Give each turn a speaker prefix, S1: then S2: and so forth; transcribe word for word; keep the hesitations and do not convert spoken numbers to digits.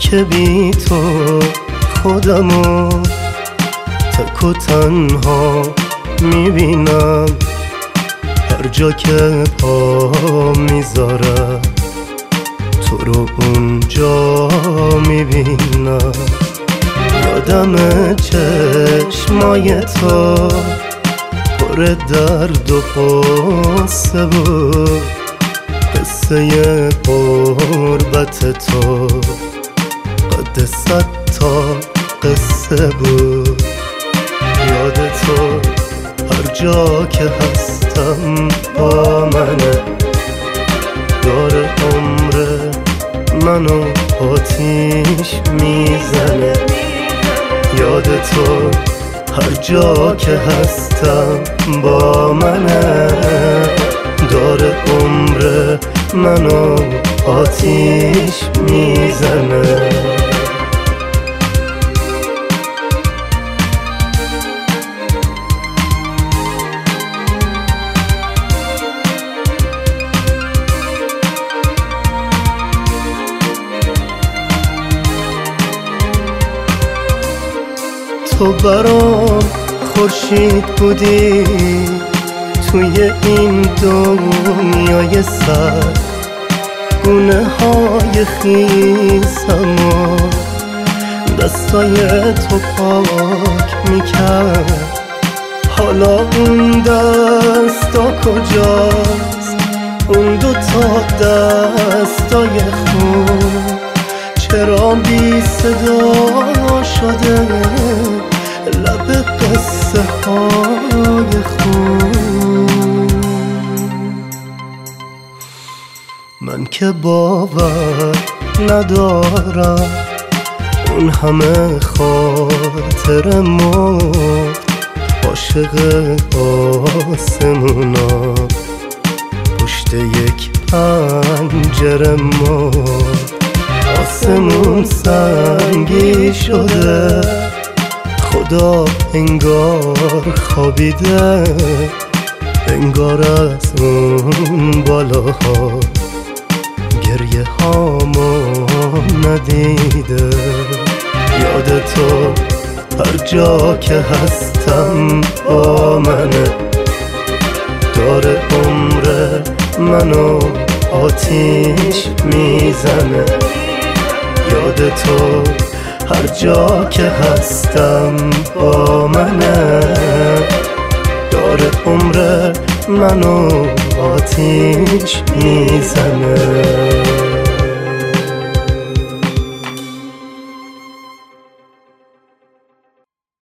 S1: که بی تو خودمو تک و تنها میبینم، هر جا که پا میذارم تو رو اونجا میبینم. یادم چشمای تو پر درد و قصه بود، قصه غربت تو قد صد تا قصه بود. یاد تو هر جا که هستم با منه، داره عمر منو آتیش میزنه. یاد تو هر جا که هستم با منه، داره عمر منو آتیش میزنه. تو برام خورشید بودی توی این دنیای سر، گونه های خیسم و دستای تو پاک میکرد. حالا اون دستا کجاست؟ اون دوتا دستای خون چرا بی صدا شده؟ لب قصه های خون من که باور ندارم اون همه خاطر ما عاشق آسمونا پشت یک پنجره ما. آسمون سنگی شده، خدا انگار خوابیده، انگار از اون بالاها گریه هامو ندیده. یاد تو هر جا که هستم با منه، داره عمر منو آتیش میزنه. یاد تو هر جا که هستم با منه، داره عمر منو آتیش میزنه.